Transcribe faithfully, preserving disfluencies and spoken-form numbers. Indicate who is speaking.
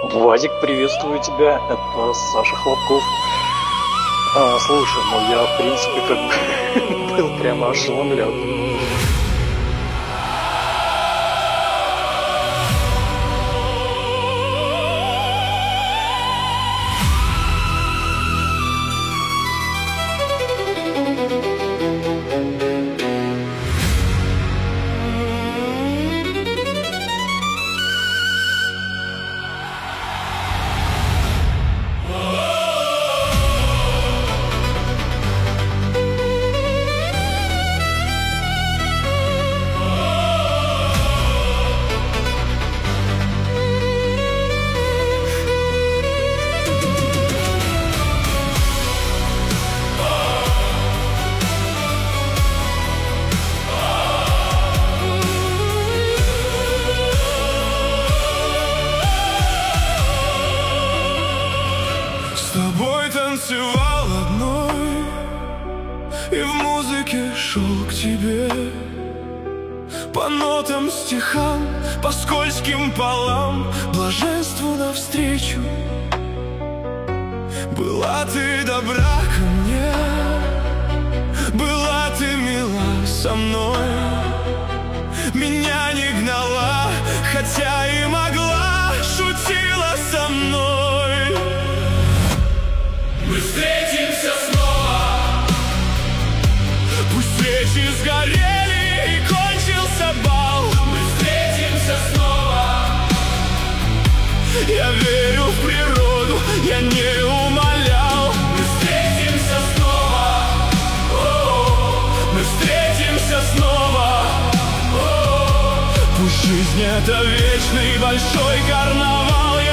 Speaker 1: Владик, приветствую тебя, это Саша Хлопков. А, слушай, ну я в принципе как бы был прямо ошеломлен.
Speaker 2: С тобой танцевал одной, и в музыке шел к тебе. По нотам, стихам, по скользким полам, блаженству навстречу. Была ты добра ко мне, была ты мила со мной. Меня не гнала, хотя и могла, шутила со мной. Мы встретимся снова. Пусть свечи сгорели и кончился бал. Мы встретимся снова. Я верю в природу, я не умолял. Мы встретимся снова. О-о-о. Мы встретимся снова. О-о-о. Пусть жизнь — это вечный большой карнавал.